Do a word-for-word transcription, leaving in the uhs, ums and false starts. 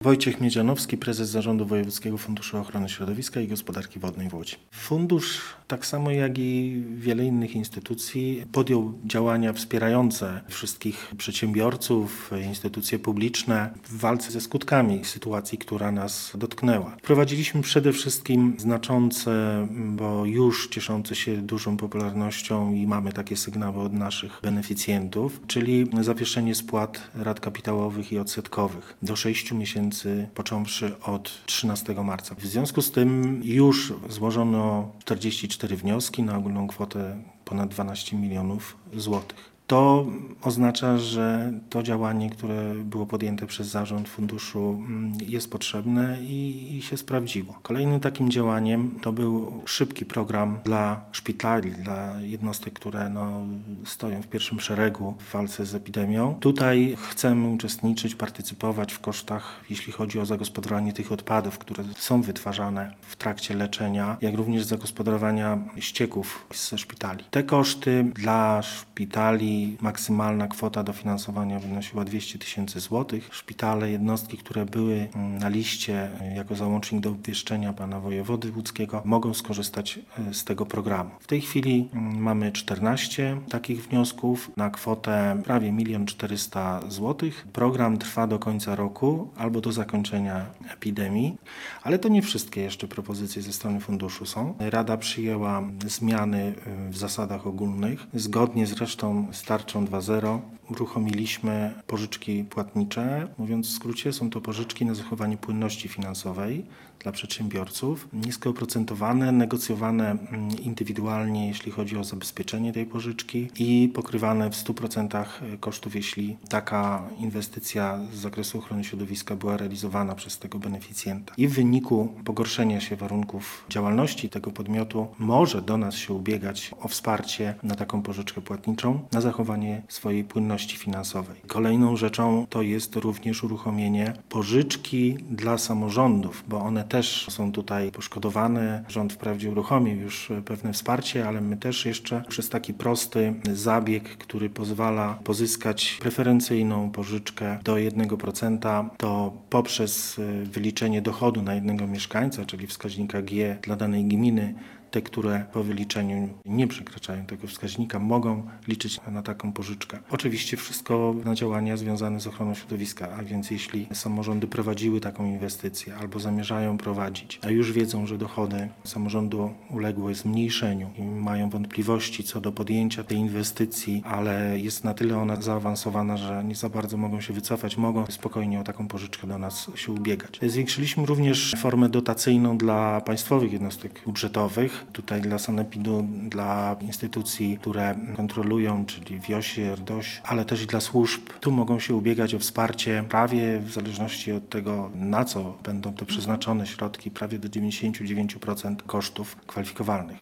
Wojciech Miedzianowski, prezes Zarządu Wojewódzkiego Funduszu Ochrony Środowiska i Gospodarki Wodnej w Łodzi. Fundusz, tak samo jak i wiele innych instytucji, podjął działania wspierające wszystkich przedsiębiorców, instytucje publiczne w walce ze skutkami sytuacji, która nas dotknęła. Wprowadziliśmy przede wszystkim znaczące, bo już cieszące się dużą popularnością i mamy takie sygnały od naszych beneficjentów, czyli zawieszenie spłat rat kapitałowych i odsetkowych do sześciu miesięcy, począwszy od trzynastego marca. W związku z tym już złożono czterdzieści cztery wnioski na ogólną kwotę ponad dwanaście milionów złotych. To oznacza, że to działanie, które było podjęte przez zarząd funduszu, jest potrzebne i, i się sprawdziło. Kolejnym takim działaniem to był szybki program dla szpitali, dla jednostek, które no, stoją w pierwszym szeregu w walce z epidemią. Tutaj chcemy uczestniczyć, partycypować w kosztach, jeśli chodzi o zagospodarowanie tych odpadów, które są wytwarzane w trakcie leczenia, jak również zagospodarowania ścieków ze szpitali. Te koszty dla szpitali, maksymalna kwota dofinansowania wynosiła dwieście tysięcy złotych. Szpitale, jednostki, które były na liście jako załącznik do obwieszczenia pana wojewody łódzkiego, mogą skorzystać z tego programu. W tej chwili mamy czternaście takich wniosków na kwotę prawie milion czterysta złotych. Program trwa do końca roku albo do zakończenia epidemii, ale to nie wszystkie jeszcze propozycje ze strony funduszu są. Rada przyjęła zmiany w zasadach ogólnych. Zgodnie zresztą z tarczą dwa zero uruchomiliśmy pożyczki płatnicze. Mówiąc w skrócie, są to pożyczki na zachowanie płynności finansowej dla przedsiębiorców, nisko oprocentowane, negocjowane indywidualnie, jeśli chodzi o zabezpieczenie tej pożyczki i pokrywane w stu procentach kosztów, jeśli taka inwestycja z zakresu ochrony środowiska była realizowana przez tego beneficjenta. I w wyniku pogorszenia się warunków działalności tego podmiotu może do nas się ubiegać o wsparcie na taką pożyczkę płatniczą, na zachowanie swojej płynności finansowej. Kolejną rzeczą to jest również uruchomienie pożyczki dla samorządów, bo one też są tutaj poszkodowane. Rząd wprawdzie uruchomił już pewne wsparcie, ale my też jeszcze przez taki prosty zabieg, który pozwala pozyskać preferencyjną pożyczkę do jednego procenta, to poprzez wyliczenie dochodu na jednego mieszkańca, czyli wskaźnika G dla danej gminy, te, które po wyliczeniu nie przekraczają tego wskaźnika, mogą liczyć na taką pożyczkę. Oczywiście wszystko na działania związane z ochroną środowiska, a więc jeśli samorządy prowadziły taką inwestycję albo zamierzają prowadzić, a już wiedzą, że dochody samorządu uległy zmniejszeniu i mają wątpliwości co do podjęcia tej inwestycji, ale jest na tyle ona zaawansowana, że nie za bardzo mogą się wycofać, mogą spokojnie o taką pożyczkę do nas się ubiegać. Zwiększyliśmy również formę dotacyjną dla państwowych jednostek budżetowych. Tutaj dla sanepidu, dla instytucji, które kontrolują, czyli WIOŚ, RDOŚ, ale też i dla służb. Tu mogą się ubiegać o wsparcie prawie w zależności od tego, na co będą to przeznaczone środki, prawie do dziewięćdziesiąt dziewięć procent kosztów kwalifikowalnych.